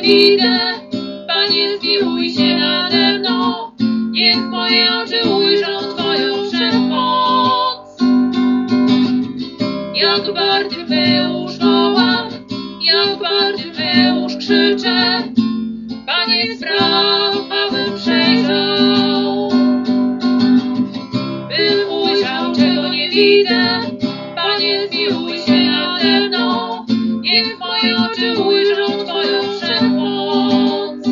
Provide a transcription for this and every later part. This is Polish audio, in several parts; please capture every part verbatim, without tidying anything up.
widzę. Panie, zmiłuj się nade mną, niech moje oczy ujrzą Twoją wszechmoc. Jak Bartymeusz wołam, jak Bartymeusz krzyczę, Panie, spraw, abym przejrzał, bym ujrzał, czego nie widzę. Panie, zmiłuj się nade mną, niech moje oczy ujrzą Twoją wszechmoc.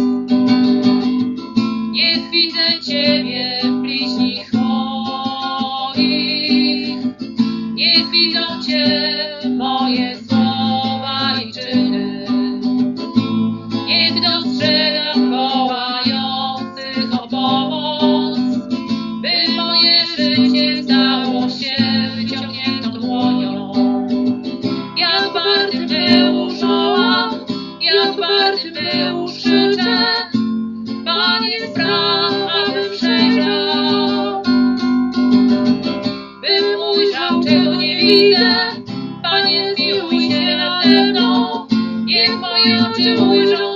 Niech widzę Ciebie w bliźnich moich, niech widzą Cię moje słowa i czyny. Niech dostrzegam wołających o pomoc, by moje życie stało się wyciągniętą dłonią. Jak Bartymeusz wołam, jak Bartymeusz krzyczę, Panie, spraw, abym przejrzał, bym ujrzał, czego nie widzę. Panie, zmiłuj się nade mną, niech moje oczy ujrzą